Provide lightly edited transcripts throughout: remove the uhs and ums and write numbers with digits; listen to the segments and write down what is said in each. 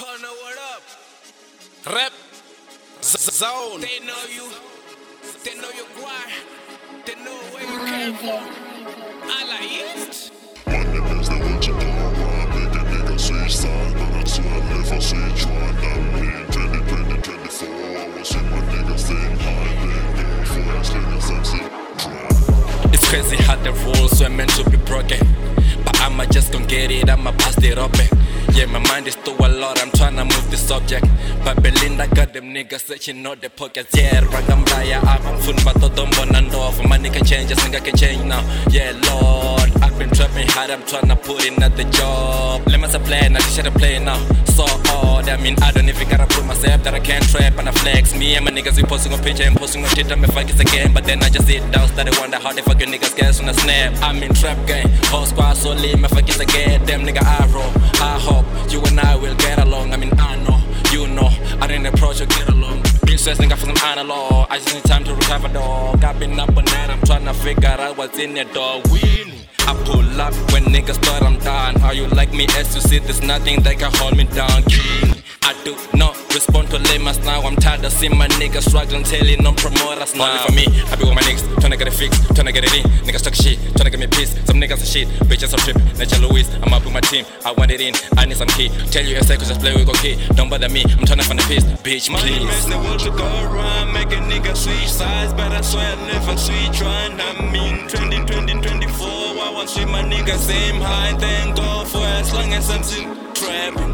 Corner, what up? Rap Zone. They know you your guy, they know where you came from. I like it. Money is the way to go around, make a nigga switch sides, but I swear I never switch one. I'm in 2020, 24, I was in my niggas saying hi, then go for us, niggas I'm sick. It's crazy how the rules were meant to be broken, but I'ma just gon' get it, I'ma bust it open. Yeah, my mind is through a lot, I'm tryna move the subject, but Belinda got them niggas searching out the pockets. Yeah, Ragambaya, I'm fun, but don't bonando. For money can change, a nigga can change now. Yeah, Lord, I've been trapping hard, I'm tryna put in at the job. Let me play, now this shit I play now. So odd, I mean, I don't even gotta prove myself that I can't trap and I flex. Me and my niggas, we posting on picture and posting on Twitter, me fuck it again. But then I just sit down, started wonder how the fuck you niggas guess when I snap. I'm in trap game, whole squad so lean, me fuck it again. Damn nigga, I roll, I hope you and I will get along. I mean, I know, you know, I didn't approach or get along. Been stressing out for some analog, I just need time to recover, dog. I've been up on that, I'm tryna figure out what's in your dog. I pull up when niggas thought I'm done. How you like me as you see, there's nothing that can hold me down. I do not respond to lemurs now. I'm tired of seeing my niggas struggling, telling on promoters now. Only for me, I be with my niggas, tryna get it fixed, tryna get it in. Niggas talk shit, tryna get me pissed. Some niggas are shit, bitches are tripping. Nature Louis, I'm up with my team, I want it in, I need some key. Tell you a second, just play with go key. Don't bother me, I'm tryna find a piece, bitch, please. Money makes the world to go around, make a nigga switch sides, but I swear I never switch one. I'm in 2024, I want to see my niggas same high, then go for as long as I'm still trapping.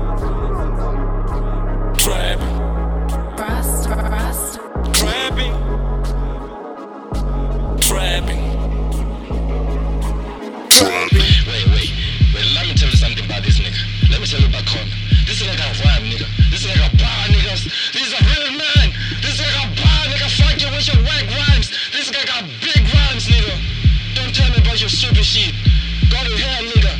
Trapping. Trapping. Trapping. Wait, let me tell you something about this nigga. Let me tell you about Corner. This is like a vibe, nigga. This is like a bar, niggas. This is a real man. This is like a bar, nigga. Fuck you with your whack rhymes. This guy got big rhymes, nigga. Don't tell me about your stupid shit. Go to hell, nigga.